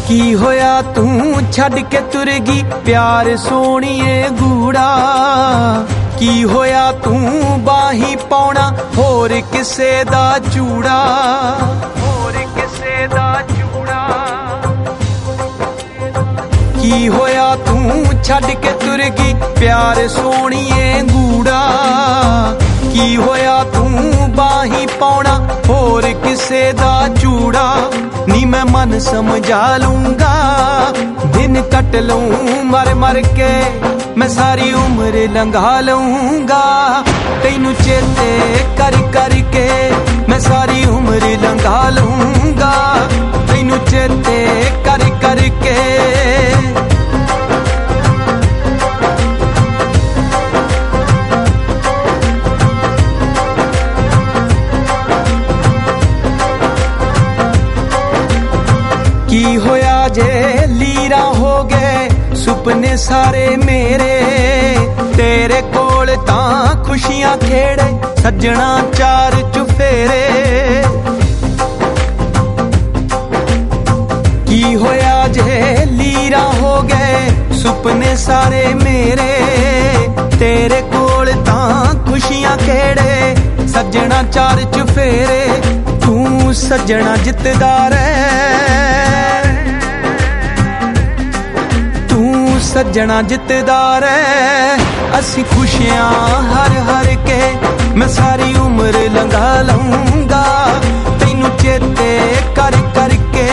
की होया तू छड़ के तुर गई प्यार सोणीए गूड़ा। की होया तू बाही पाउणा होर किसे दा चूड़ा। होर किसे दा चूड़ा। की होया तू छड़ के तुर गई प्यार सोणीए गूड़ा। की होया तू बाही पाउणा होर किसे दा चूड़ा। नी मैं मन समझा लूंगा दिन कट लूं मर मर के मैं सारी उम्र लंघा लूंगा। तैनू चेते कर कर के मैं सारी उम्र लंघा लूंगा। तैनू चेते कर कर के की होया जे लीरा हो गए सुपने सारे मेरे। तेरे कोल तां खुशियां खेड़े सज्जना चार चुफेरे। की होया जे लीरा हो गए सुपने सारे मेरे। तेरे कोल तां खुशियां खेड़े सज्जना चार चुफेरे। तू सज्जना जितदार सज्जना जितदार असी खुशियां हर हर के मैं सारी उम्र लंघा लूंगा। तैनू चेते कर कर के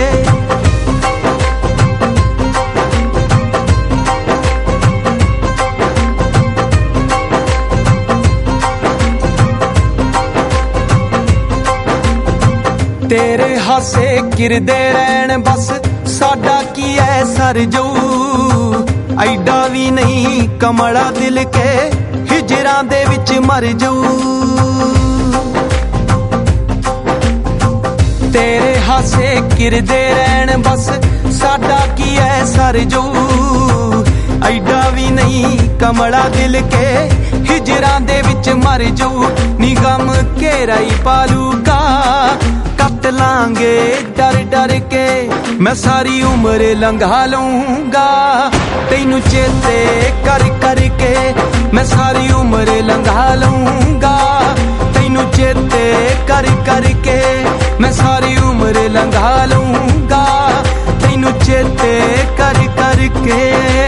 तेरे हासे किरदे रहन बस साडा की है सर जाऊ। ऐडा भी नहीं कमला दिल के हिजरां दे विच मर जाऊ। तेरे हासे किरदे रहन बस साडा की है सर जाऊ। ऐडा भी नहीं कमला दिल के हिजरां दे विच मर जाऊ। नी गम घेराई पालूगा कट लांगे डर डर के मैं सारी उम्र लंघा लूंगा। तैनू चेते कर कर के मैं सारी उम्र लंघा लूंगा। तैनू चेते कर कर के मैं सारी उम्र लंघा लूंगा। तैनू चेते कर कर के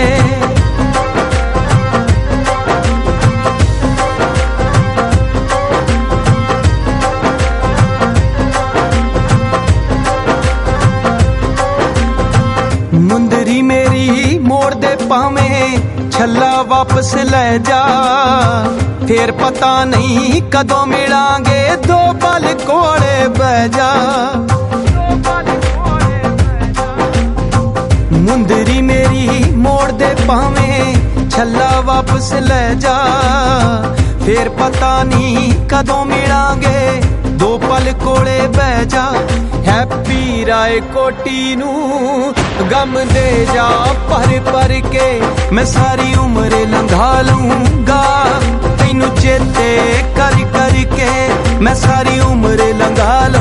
मुंदरी मेरी मोड़ दे पावें छल्ला वापस ले जा। फिर पता नहीं कदों मिलांगे दो पल कोले बह जा। मुंदरी मेरी मोड़ दे पावें छल्ला वापस ले जा। फिर पता नहीं कदों मिलांगे दो पल कोले बह जा। हैप्पी राय कोटी नू गम दे जा पर पर के मैं सारी उम्र लंघा लूंगा। तैनू चेते कर कर के मैं सारी उम्र लंघा लूंगा।